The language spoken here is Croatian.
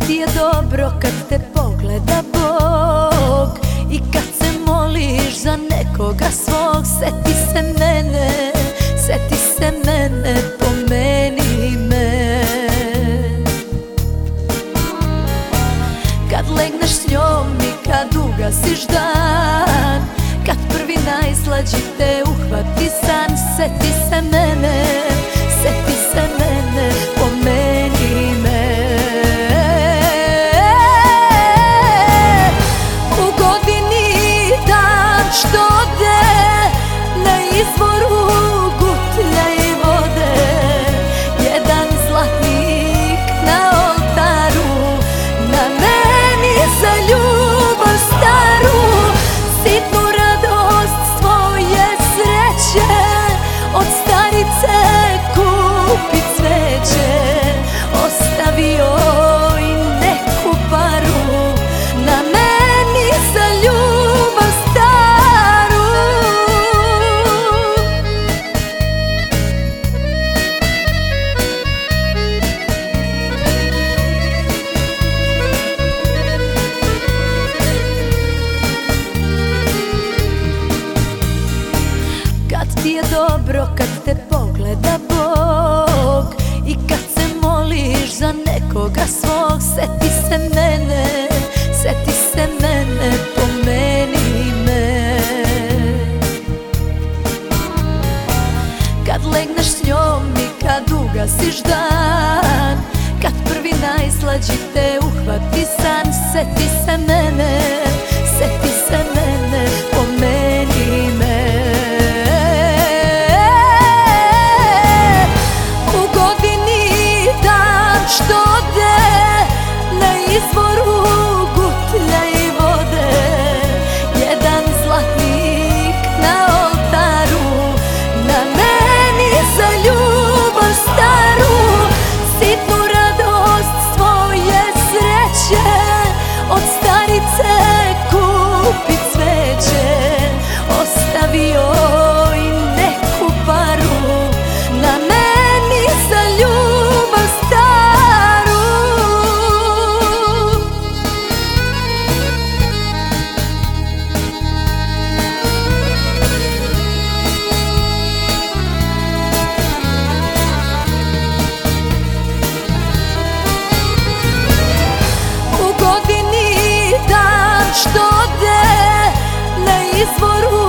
ti je dobro kad te pogleda Bog i kad se moliš za nekoga svog. Seti se mene, seti se mene, pomeni me. Kad legneš s njom i kad ugasiš dan, kad prvi najslađi te uhvati san. Seti se mene, seti se mene, pomeni me. U godini dan što ode, na izvoru gutlja i vode, jedan zlatnik na oltaru, na meni za ljubav staru. Sitnu radost svoje sreće od starice kupi cveće, ostavio i neku paru, na meni za ljubav staru. Kad ti je dobro, kad te pogleda Bog i kad se moliš za nekoga svog. Seti se mene, seti se mene, pomeni me. Kad legneš s njom i kad ugasiš dan, kad prvi najslađi te uhvati san. Seti se mene, seti se mene, pomeni me. Što ode, na izvoru gutlja i vode, jedan zlatnik na oltaru, na meni za ljubav staru. Sitnu radost svoje sreće od starice kupi cveće, ostavio i neku paru, na meni za ljubav staru. Što ode, na izvoru